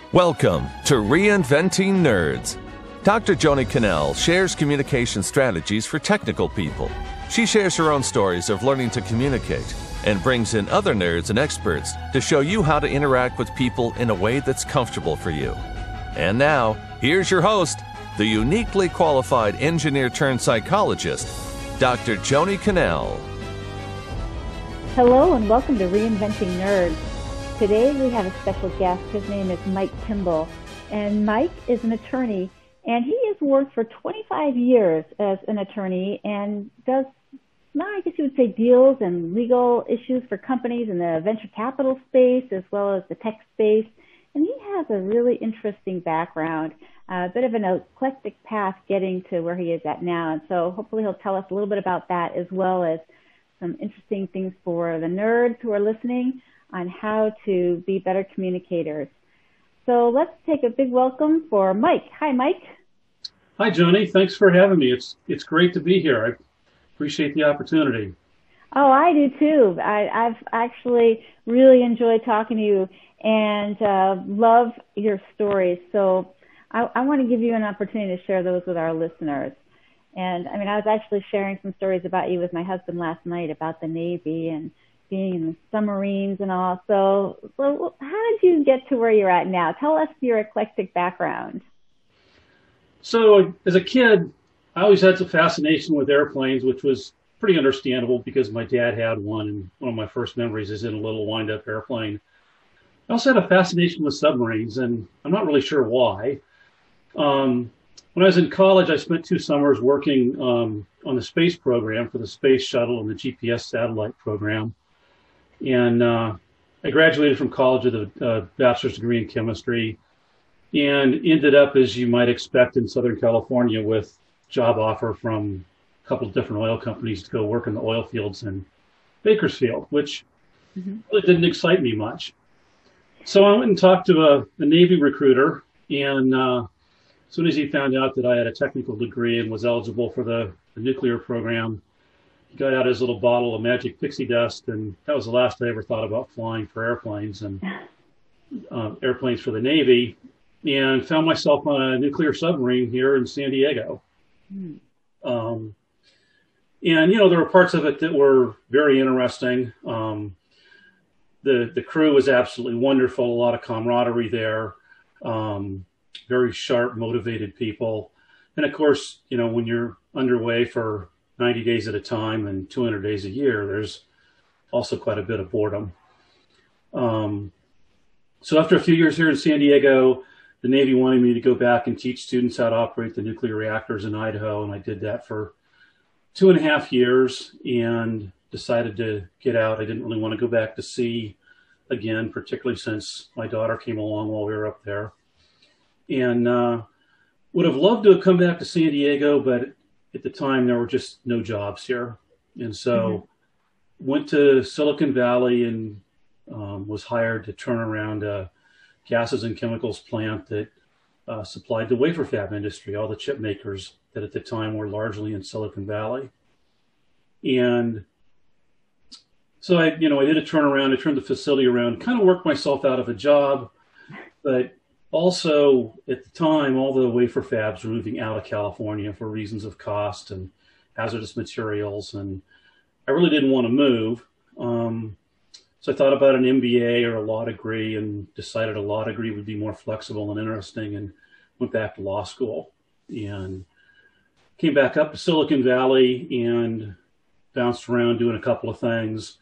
Welcome to Reinventing Nerds. Dr. Joni Cannell shares communication strategies for technical people. She shares her own stories of learning to communicate and brings in other nerds and experts to show you how to interact with people in a way that's comfortable for you. And now, here's your host, the uniquely qualified engineer-turned-psychologist, Dr. Joni Cannell. Hello and welcome to Reinventing Nerds. Today we have a special guest. His name is Mike Kimball. And Mike is an attorney, and he has worked for 25 years as an attorney and does, I guess you would say, deals and legal issues for companies in the venture capital space as well as the tech space. And he has a really interesting background, a bit of an eclectic path getting to where he is at now. And so hopefully he'll tell us a little bit about that as well as some interesting things for the nerds who are listening on how to be better communicators. So let's take a big welcome for Mike. Hi, Mike. Hi, Joni. Thanks for having me. It's great to be here. I appreciate the opportunity. Oh, I do too. I've actually really enjoyed talking to you and love your stories. So I want to give you an opportunity to share those with our listeners. And I mean, I was actually sharing some stories about you with my husband last night about the Navy and being in the submarines and all. So how did you get to where you're at now? Tell us your eclectic background. So as a kid, I always had some fascination with airplanes, which was pretty understandable because my dad had one, and one of my first memories is in a little wind-up airplane. I also had a fascination with submarines, and I'm not really sure why. When I was in college, I spent 2 summers working on the space program for the space shuttle and the GPS satellite program. And I graduated from college with a bachelor's degree in chemistry and ended up, as you might expect, in Southern California with a job offer from a couple of different oil companies to go work in the oil fields in Bakersfield, which really didn't excite me much. So I went and talked to a Navy recruiter, and as soon as he found out that I had a technical degree and was eligible for the nuclear program, he got out his little bottle of magic pixie dust, and that was the last I ever thought about flying for airplanes and airplanes for the Navy, and found myself on a nuclear submarine here in San Diego. And, you know, there were parts of it that were very interesting. The crew was absolutely wonderful, a lot of camaraderie there. Very sharp, motivated people. And of course, you know, when you're underway for 90 days at a time and 200 days a year, there's also quite a bit of boredom. So after a few years here in San Diego, the Navy wanted me to go back and teach students how to operate the nuclear reactors in Idaho. And I did that for 2.5 years and decided to get out. I didn't really want to go back to sea again, particularly since my daughter came along while we were up there. And would have loved to have come back to San Diego, but at the time there were just no jobs here. And so went to Silicon Valley and was hired to turn around a gases and chemicals plant that supplied the wafer fab industry, all the chip makers that at the time were largely in Silicon Valley. And so I did a turnaround. I turned the facility around, kind of worked myself out of a job, but also, at the time, all the wafer fabs were moving out of California for reasons of cost and hazardous materials, and I really didn't want to move. So I thought about an MBA or a law degree and decided a law degree would be more flexible and interesting, and went back to law school and came back up to Silicon Valley and bounced around doing a couple of things.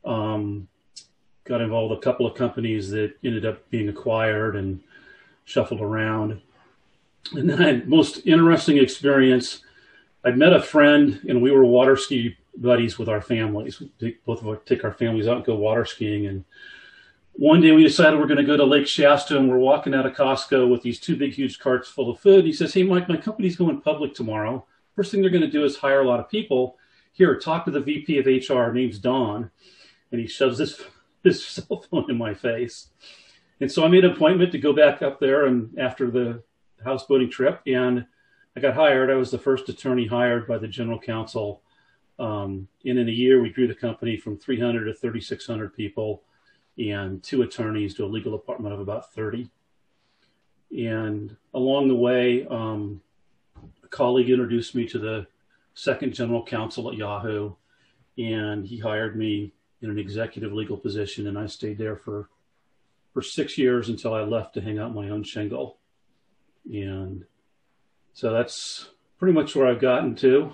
Got involved with a couple of companies that ended up being acquired and shuffled around. And then I had most interesting experience. I'd met a friend and we were water ski buddies with our families. Both of us take our families out and go water skiing. And one day we decided we're going to go to Lake Shasta, and we're walking out of Costco with these 2 big, huge carts full of food. He says, "Hey, Mike, my company's going public tomorrow. First thing they're going to do is hire a lot of people. Here, talk to the VP of HR. Her name's Dawn." And he shoves his cell phone in my face. And so I made an appointment to go back up there and after the houseboating trip, and I got hired. I was the first attorney hired by the general counsel. And in a year, we grew the company from 300 to 3,600 people and 2 attorneys to a legal department of about 30. And along the way, a colleague introduced me to the second general counsel at Yahoo, and he hired me in an executive legal position, and I stayed there for 6 years until I left to hang out my own shingle. And so that's pretty much where I've gotten to.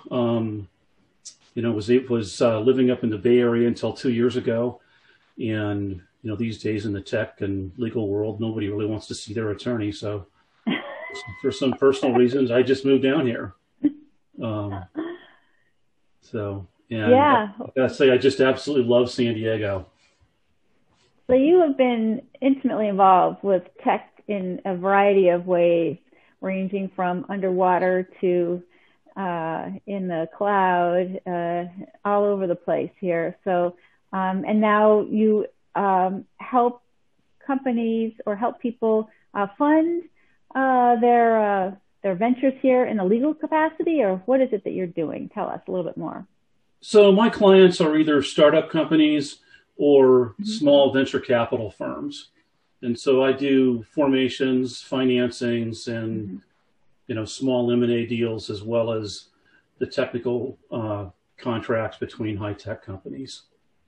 Was living up in the Bay Area until 2 years ago. And, these days in the tech and legal world, nobody really wants to see their attorney. So for some personal reasons, I just moved down here. I gotta say, I just absolutely love San Diego. So you have been intimately involved with tech in a variety of ways, ranging from underwater to in the cloud, all over the place here. So, and now you help companies or help people fund their ventures here in a legal capacity, or what is it that you're doing? Tell us a little bit more. So my clients are either startup companies or small venture capital firms. And so I do formations, financings, and small M&A deals, as well as the technical contracts between high-tech companies.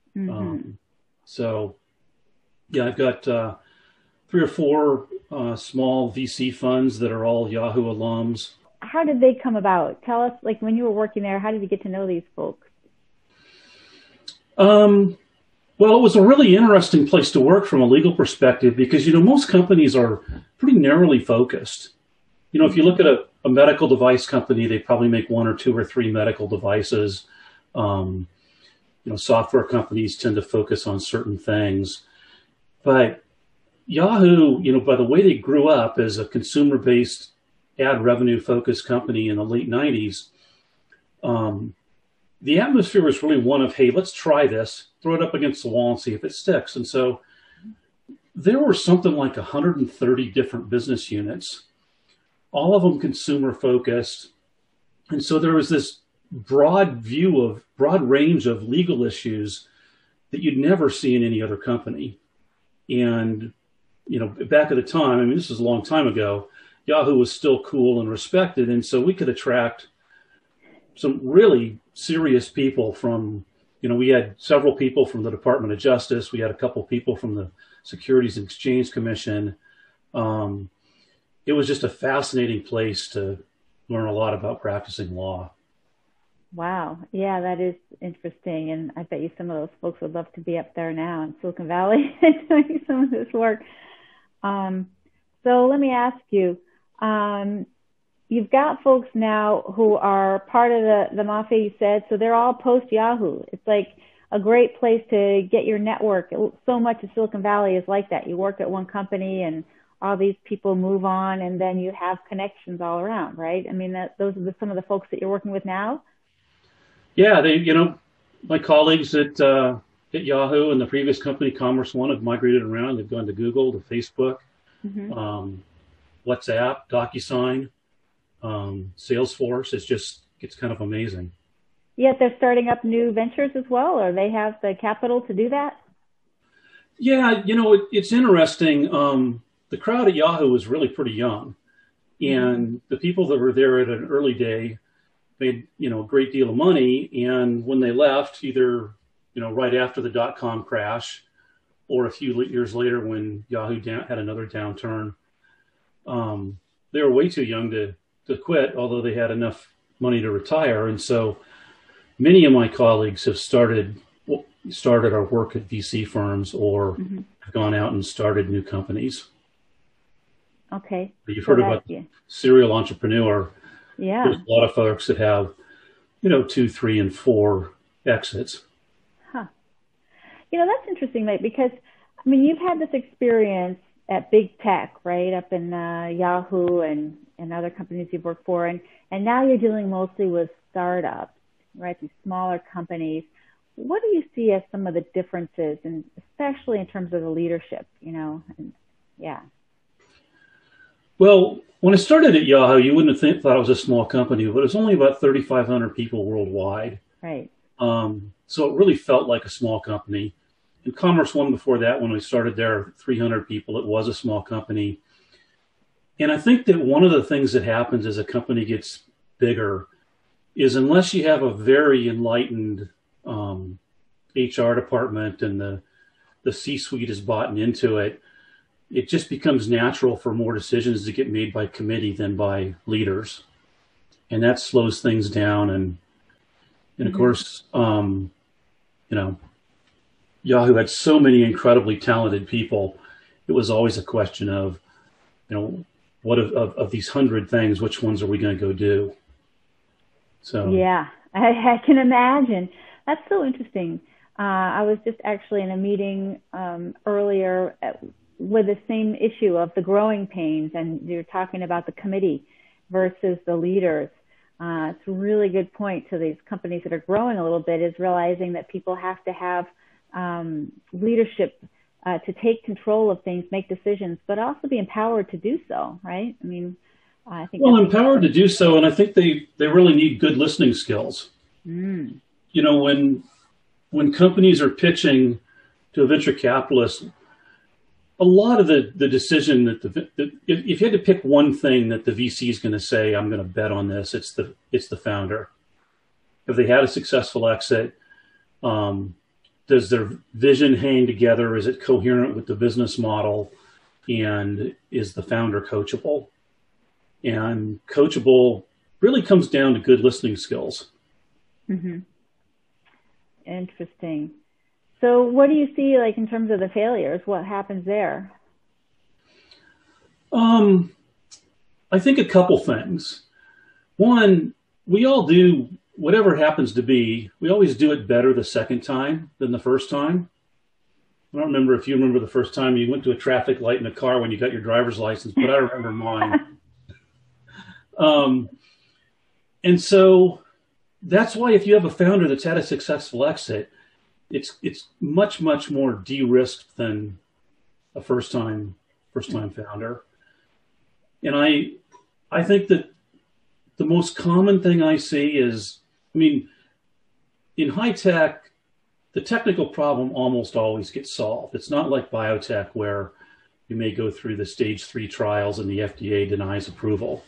I've got 3 or 4 small VC funds that are all Yahoo alums. How did they come about? Tell us, like when you were working there, how did you get to know these folks? Well, it was a really interesting place to work from a legal perspective because, most companies are pretty narrowly focused. If you look at a medical device company, they probably make 1 or 2 or 3 medical devices. Software companies tend to focus on certain things. But Yahoo, by the way they grew up as a consumer-based ad revenue-focused company in the late 90s, the atmosphere was really one of, hey, let's try this, throw it up against the wall and see if it sticks. And so there were something like 130 different business units, all of them consumer focused. And so there was this broad range of legal issues that you'd never see in any other company. And, back at the time, this is a long time ago, Yahoo was still cool and respected. And so we could attract some really serious people from, we had several people from the Department of Justice. We had a couple people from the Securities and Exchange Commission. It was just a fascinating place to learn a lot about practicing law. Wow. Yeah, that is interesting. And I bet you some of those folks would love to be up there now in Silicon Valley doing some of this work. So let me ask you, you've got folks now who are part of the mafia, you said, so they're all post-Yahoo. It's like a great place to get your network. So much of Silicon Valley is like that. You work at one company and all these people move on, and then you have connections all around, right? Those are some of the folks that you're working with now? Yeah, my colleagues at Yahoo and the previous company, Commerce One, have migrated around. They've gone to Google, to Facebook, WhatsApp, DocuSign, Salesforce. It's kind of amazing. Yet they're starting up new ventures as well, or they have the capital to do that? Yeah, it's interesting. The crowd at Yahoo was really pretty young, and the people that were there at an early day made, a great deal of money. And when they left, either, right after the dot-com crash or a few years later when Yahoo had another downturn, they were way too young to quit, although they had enough money to retire. And so many of my colleagues have started our work at VC firms or have gone out and started new companies. Okay. You've heard about serial entrepreneur. Yeah. There's a lot of folks that have, 2, 3, and 4 exits. Huh. That's interesting, Mike, because, you've had this experience at big tech, right, up in Yahoo and other companies you've worked for, and now you're dealing mostly with startups, right, these smaller companies. What do you see as some of the differences, and especially in terms of the leadership, Well, when I started at Yahoo, you wouldn't have thought it was a small company, but it was only about 3,500 people worldwide. Right. So it really felt like a small company. In Commerce One before that, when we started there, 300 people, it was a small company. And I think that one of the things that happens as a company gets bigger is unless you have a very enlightened HR department and the C-suite is bought into it, it just becomes natural for more decisions to get made by committee than by leaders. And that slows things down. And of course, Yahoo had so many incredibly talented people. It was always a question of, what of these 100 things, which ones are we going to go do? So yeah, I can imagine. That's so interesting. I was just actually in a meeting earlier with the same issue of the growing pains, and you're talking about the committee versus the leaders. It's a really good point to these companies that are growing a little bit, is realizing that people have to have leadership to take control of things, make decisions, but also be empowered to do so, right? I mean, I think empowered to do so, and I think they really need good listening skills. When companies are pitching to a venture capitalist, a lot of the decision if you had to pick one thing that the VC is going to say, I'm going to bet on this, it's the founder. If they had a successful exit, does their vision hang together? Is it coherent with the business model? And is the founder coachable? And coachable really comes down to good listening skills. Interesting. So what do you see, like, in terms of the failures? What happens there? I think a couple things. One, we all do whatever it happens to be. We always do it better the second time than the first time. I don't remember if you remember the first time you went to a traffic light in a car when you got your driver's license, but I remember mine. And so that's why if you have a founder that's had a successful exit, it's much more de-risked than a first time founder. And I think that the most common thing I see is, in high tech, the technical problem almost always gets solved. It's not like biotech where you may go through the stage 3 trials and the FDA denies approval.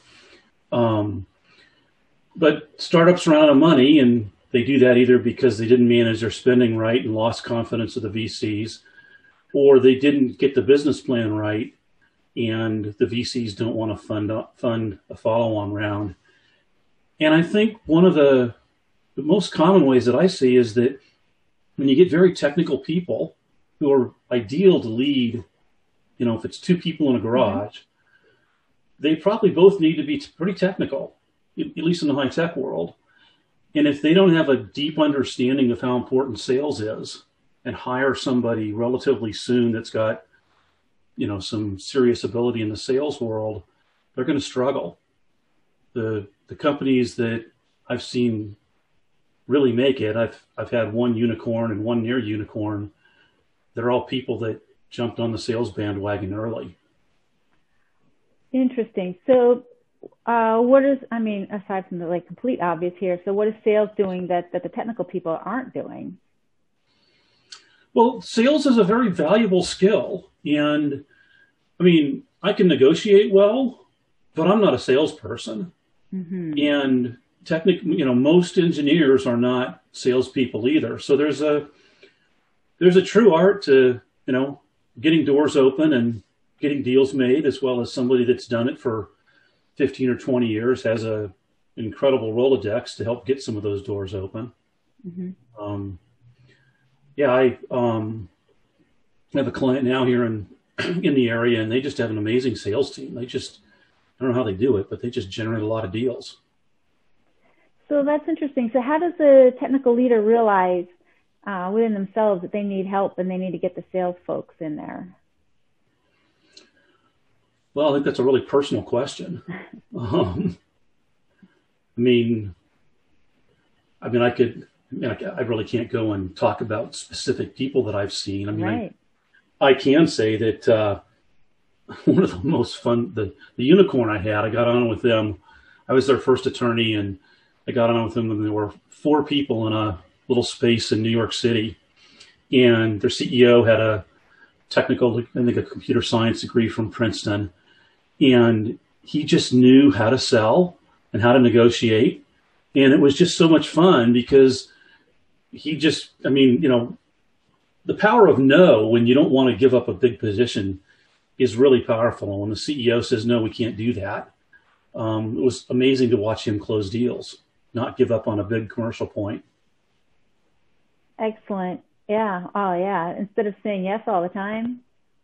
But startups run out of money, and they do that either because they didn't manage their spending right and lost confidence of the VCs, or they didn't get the business plan right, and the VCs don't want to fund a follow-on round. And I think one of the most common ways that I see is that when you get very technical people who are ideal to lead, if it's 2 people in a garage, they probably both need to be pretty technical, at least in the high tech world. And if they don't have a deep understanding of how important sales is and hire somebody relatively soon that's got, some serious ability in the sales world, they're going to struggle. The companies that I've seen really make it, I've had one unicorn and one near unicorn. They're all people that jumped on the sales bandwagon early. Interesting. So aside from the complete obvious here, so what is sales doing that the technical people aren't doing? Well, sales is a very valuable skill. And I can negotiate well, but I'm not a salesperson. And most engineers are not salespeople either. So there's a true art to, getting doors open and getting deals made, as well as somebody that's done it for 15 or 20 years has a incredible Rolodex to help get some of those doors open. I have a client now here in the area, and they just have an amazing sales team. I don't know how they do it, but they just generate a lot of deals. So that's interesting. So how does the technical leader realize within themselves that they need help and they need to get the sales folks in there? Well, I think that's a really personal question. I really can't go and talk about specific people that I've seen. Right. I can say that one of the most fun, the unicorn I got on with them. I was their first attorney, and I got on with them when there were 4 people in a little space in New York City, and their CEO had a computer science degree from Princeton. And he just knew how to sell and how to negotiate. And it was just so much fun because he just, I mean, you know, the power of no when you don't want to give up a big position is really powerful. When the CEO says, no, we can't do that. It was amazing to watch him close deals, not give up on a big commercial point. Excellent. Yeah. Oh, yeah. Instead of saying yes all the time.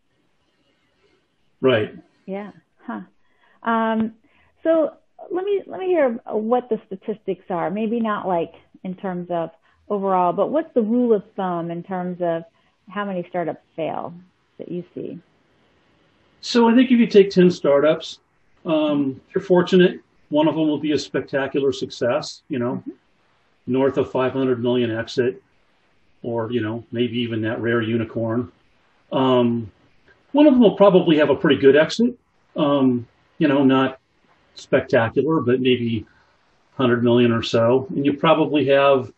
Right. Yeah. Huh. So let me hear what the statistics are. Maybe not like in terms of overall, but what's the rule of thumb in terms of how many startups fail that you see? So I think if you take 10 startups, if you're fortunate, one of them will be a spectacular success, you know, north of 500 million exit, or, you know, maybe even that rare unicorn. One of them will probably have a pretty good exit, you know, not spectacular, but maybe 100 million or so. And you probably have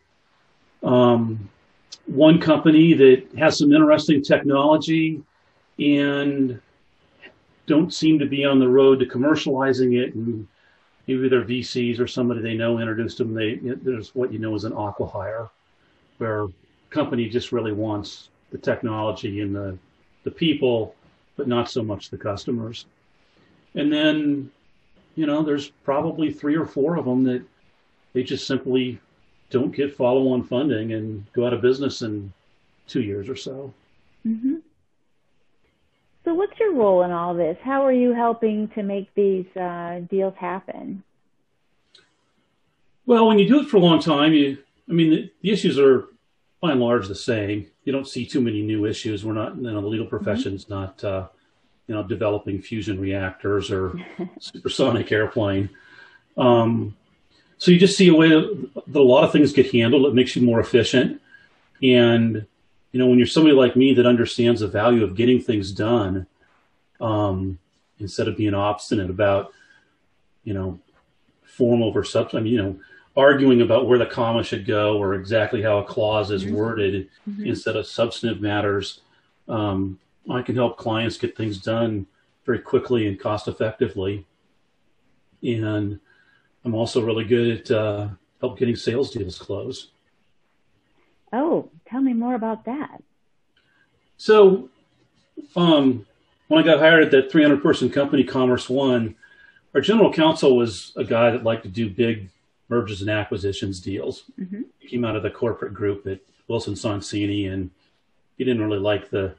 one company that has some interesting technology and don't seem to be on the road to commercializing it, and maybe their VCs or somebody they know introduced them. There's what you know as an acqui-hire, where a company just really wants the technology and the people, but not so much the customers. And then, you know, there's probably 3 or 4 of them that they just simply don't get follow-on funding and go out of business in 2 years or so. Mm-hmm. So what's your role in all this? How are you helping to make these deals happen? Well, when you do it for a long time, the issues are by and large the same. You don't see too many new issues. We're not, the legal profession's not, developing fusion reactors or supersonic airplane. So you just see a way that a lot of things get handled. It makes you more efficient. And, you know, when you're somebody like me that understands the value of getting things done, instead of being obstinate about, you know, form over substance, I mean, you know, arguing about where the comma should go or exactly how a clause is worded instead of substantive matters, I can help clients get things done very quickly and cost effectively. And I'm also really good at help getting sales deals closed. Oh, tell me more about that. So when I got hired at that 300-person company, Commerce One, our general counsel was a guy that liked to do big mergers and acquisitions deals. He came out of the corporate group at Wilson Sonsini, and he didn't really like the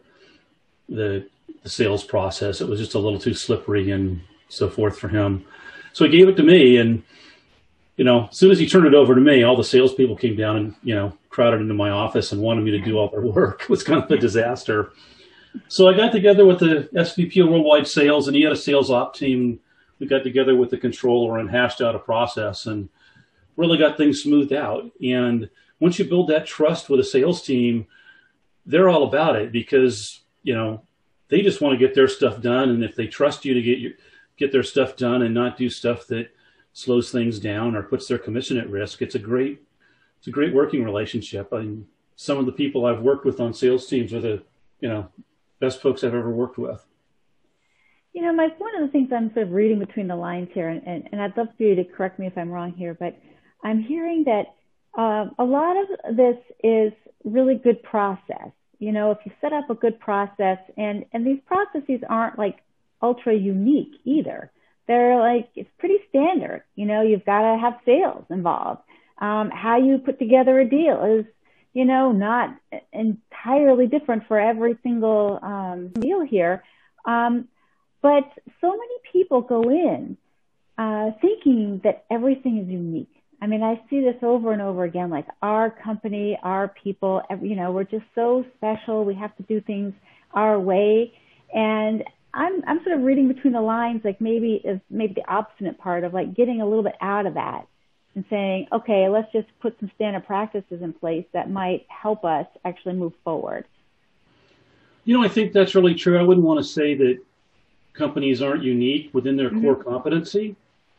sales process. It was just a little too slippery and so forth for him. So he gave it to me, and, you know, as soon as he turned it over to me, all the salespeople came down and, you know, crowded into my office and wanted me to do all their work. It was kind of a disaster. So I got together with the SVP of Worldwide Sales, and he had a sales op team. We got together with the controller and hashed out a process and really got things smoothed out. And once you build that trust with a sales team, they're all about it because, you know, they just want to get their stuff done. And if they trust you to get their stuff done and not do stuff that slows things down or puts their commission at risk, it's a great working relationship. I mean, some of the people I've worked with on sales teams are the, you know, best folks I've ever worked with. You know, Mike, one of the things I'm sort of reading between the lines here, and I'd love for you to correct me if I'm wrong here, but I'm hearing that a lot of this is really good process. You know, if you set up a good process, and these processes aren't like ultra unique either. They're like, it's pretty standard. You know, you've got to have sales involved. How you put together a deal is, you know, not entirely different for every single deal here. But so many people go in thinking that everything is unique. I mean, I see this over and over again, like our company, our people, you know, we're just so special. We have to do things our way. And I'm sort of reading between the lines, like maybe the obstinate part of like getting a little bit out of that and saying, okay, let's just put some standard practices in place that might help us actually move forward. You know, I think that's really true. I wouldn't want to say that companies aren't unique within their core competency.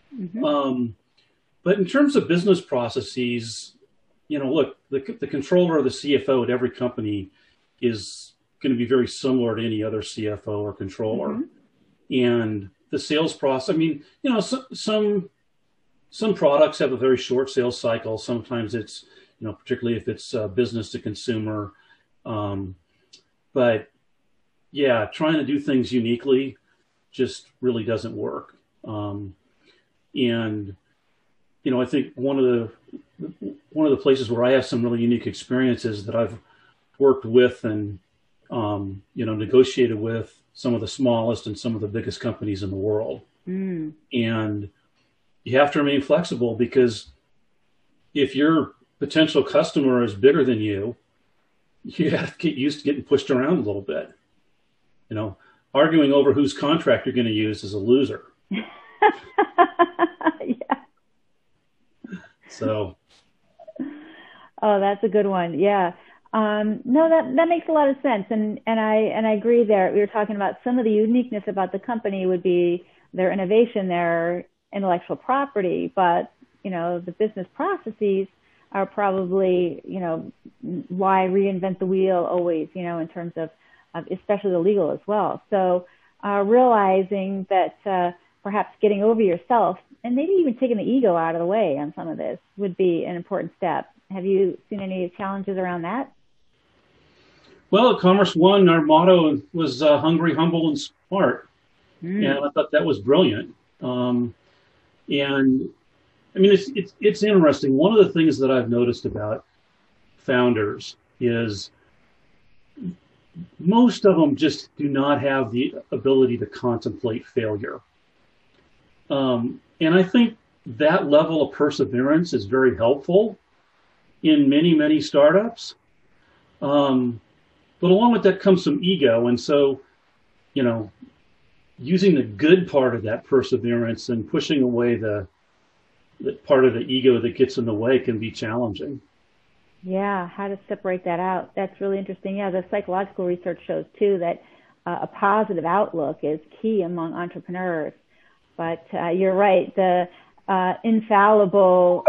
But in terms of business processes, you know, look, the controller or the CFO at every company is going to be very similar to any other CFO or controller. And the sales process. I mean, some products have a very short sales cycle. Sometimes it's, particularly if it's business to consumer. But yeah, trying to do things uniquely just really doesn't work. And I think one of the places where I have some really unique experiences that I've worked with and negotiated with some of the smallest and some of the biggest companies in the world. And you have to remain flexible, because if your potential customer is bigger than you have to get used to getting pushed around a little bit. Arguing over whose contract you're going to use is a loser. Yeah. So. Oh, that's a good one. Yeah. No, that makes a lot of sense. And I agree there. We were talking about some of the uniqueness about the company would be their innovation, their intellectual property, but, the business processes are probably, why reinvent the wheel always, in terms of especially the legal as well. So realizing that perhaps getting over yourself and maybe even taking the ego out of the way on some of this would be an important step. Have you seen any challenges around that? Well, at Commerce One, our motto was hungry, humble, and smart. And I thought that was brilliant. And I mean, it's interesting. One of the things that I've noticed about founders is most of them just do not have the ability to contemplate failure. And I think that level of perseverance is very helpful in many, many startups. But along with that comes some ego. And so, using the good part of that perseverance and pushing away the part of the ego that gets in the way can be challenging. Yeah, how to separate that out. That's really interesting. Yeah, the psychological research shows too that a positive outlook is key among entrepreneurs. But you're right, the infallible,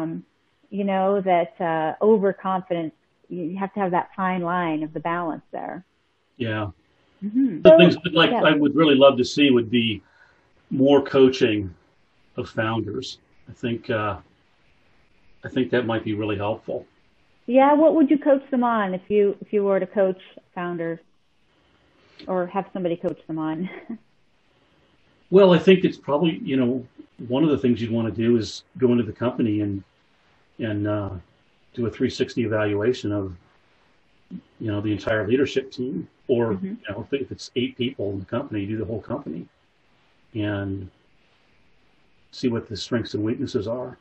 that overconfidence, you have to have that fine line of the balance there. Yeah. Mm-hmm. The things I would really love to see would be more coaching of founders. I think that might be really helpful. Yeah, what would you coach them on if you were to coach founders or have somebody coach them on? Well, I think it's probably, one of the things you'd want to do is go into the company and do a 360 evaluation of, the entire leadership team, or, if it's 8 people in the company, do the whole company and see what the strengths and weaknesses are.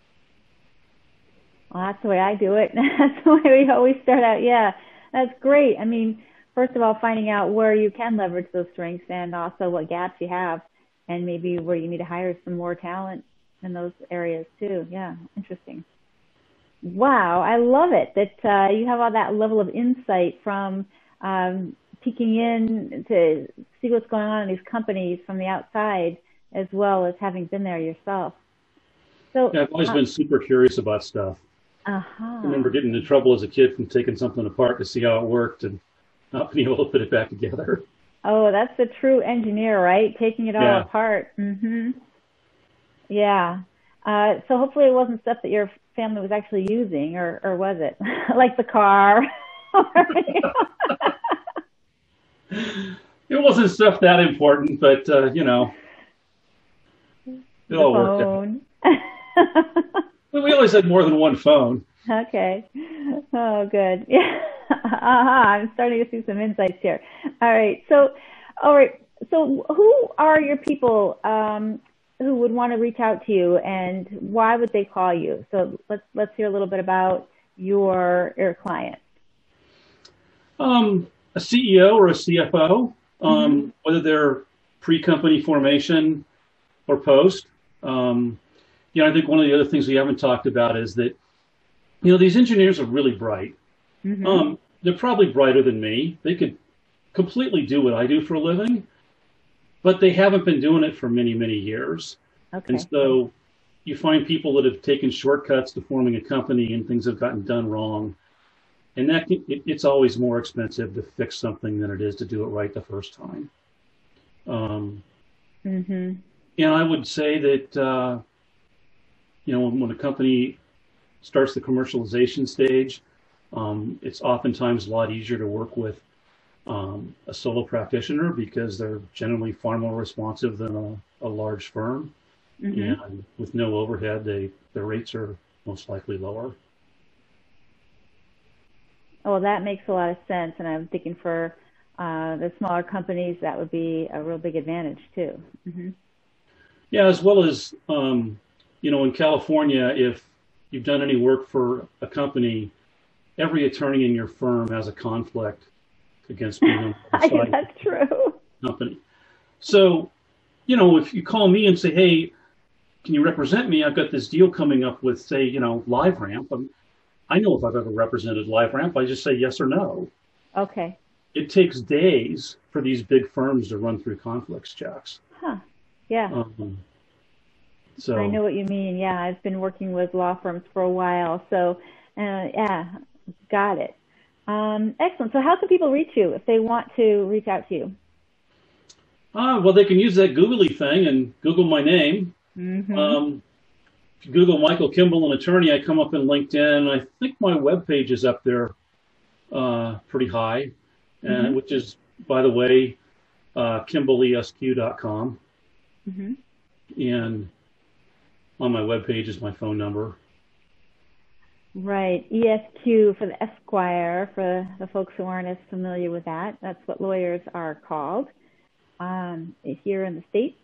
Well, that's the way I do it. That's the way we always start out. Yeah, that's great. I mean, first of all, finding out where you can leverage those strengths and also what gaps you have and maybe where you need to hire some more talent in those areas too. Yeah, interesting. Wow, I love it that you have all that level of insight from peeking in to see what's going on in these companies from the outside, as well as having been there yourself. So yeah, I've always been super curious about stuff. I remember getting in trouble as a kid from taking something apart to see how it worked and not being able to put it back together. Oh, that's the true engineer, right? Taking it all apart. Mm-hmm. Yeah. So hopefully it wasn't stuff that your family was actually using, or was it? Like the car? It wasn't stuff that important, but, it all worked out. We always had more than one phone. Okay. Oh, good. Yeah. I'm starting to see some insights here. All right. So who are your people who would want to reach out to you, and why would they call you? So let's hear a little bit about your client. A CEO or a CFO, whether they're pre-company formation or post. I think one of the other things we haven't talked about is that, these engineers are really bright. Mm-hmm. They're probably brighter than me. They could completely do what I do for a living, but they haven't been doing it for many, many years. Okay. And so you find people that have taken shortcuts to forming a company and things have gotten done wrong. And it's always more expensive to fix something than it is to do it right the first time. Mm-hmm. And I would say that, when a company starts the commercialization stage, it's oftentimes a lot easier to work with a solo practitioner because they're generally far more responsive than a large firm. Mm-hmm. And with no overhead, their rates are most likely lower. Oh, that makes a lot of sense. And I'm thinking for the smaller companies, that would be a real big advantage too. Mm-hmm. Yeah, as well as, in California, if you've done any work for a company, every attorney in your firm has a conflict against being on the side That's true. company. So, if you call me and say, hey, can you represent me? I've got this deal coming up with, say, LiveRamp. I know if I've ever represented LiveRamp, I just say yes or no. Okay. It takes days for these big firms to run through conflicts checks. Huh. Yeah. So I know what you mean. Yeah, I've been working with law firms for a while. So, yeah, got it. Excellent. So how can people reach you if they want to reach out to you? Well, they can use that googly thing and Google my name. Mm-hmm. If you Google Michael Kimball, an attorney, I come up in LinkedIn. I think my webpage is up there pretty high, Mm-hmm. which is, by the way, KimballESQ.com. Mm-hmm. And on my webpage is my phone number. Right. ESQ for the Esquire, for the folks who aren't as familiar with that. That's what lawyers are called here in the States.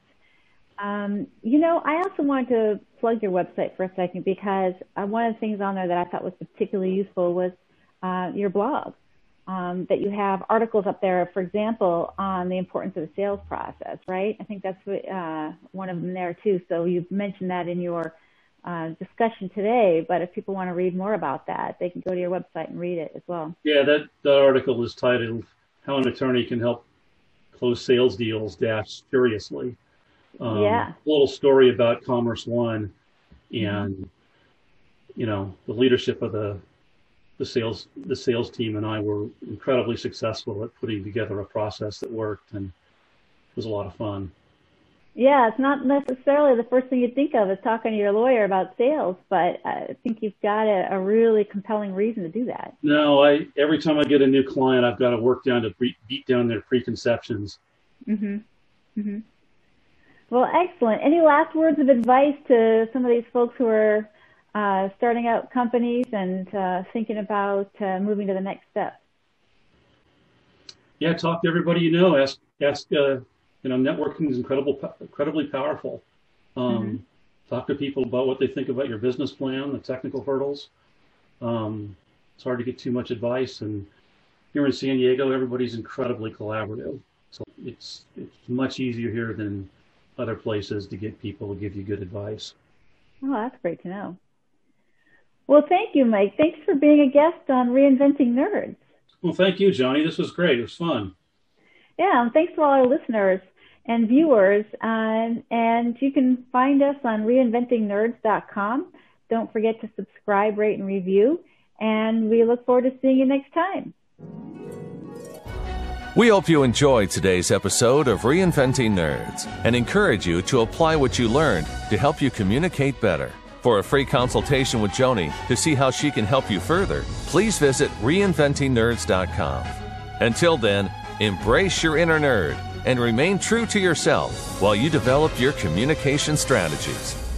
I also wanted to plug your website for a second because one of the things on there that I thought was particularly useful was your blog, that you have articles up there, for example, on the importance of the sales process, right? I think that's one of them there too. So you've mentioned that in your discussion today, but if people want to read more about that, they can go to your website and read it as well. Yeah, that article is titled "How an Attorney Can Help Close Sales Deals - Furiously." Yeah. A little story about Commerce One, and the leadership of the sales team and I were incredibly successful at putting together a process that worked, and it was a lot of fun. Yeah, it's not necessarily the first thing you think of is talking to your lawyer about sales, but I think you've got a really compelling reason to do that. No, every time I get a new client, I've got to work beat down their preconceptions. Mm-hmm. Mm-hmm. Well, excellent. Any last words of advice to some of these folks who are starting out companies and thinking about moving to the next step? Yeah, talk to everybody you know. Ask. Networking is incredibly powerful. Talk to people about what they think about your business plan, the technical hurdles. It's hard to get too much advice, and here in San Diego, everybody's incredibly collaborative. So it's much easier here than other places to get people to give you good advice. Oh, that's great to know. Well, thank you, Mike. Thanks for being a guest on Reinventing Nerds. Well, thank you, Johnny. This was great. It was fun. Yeah, and thanks to all our listeners and viewers. And you can find us on reinventingnerds.com. Don't forget to subscribe, rate, and review. And we look forward to seeing you next time. We hope you enjoyed today's episode of Reinventing Nerds and encourage you to apply what you learned to help you communicate better. For a free consultation with Joni to see how she can help you further, please visit reinventingnerds.com. Until then, embrace your inner nerd and remain true to yourself while you develop your communication strategies.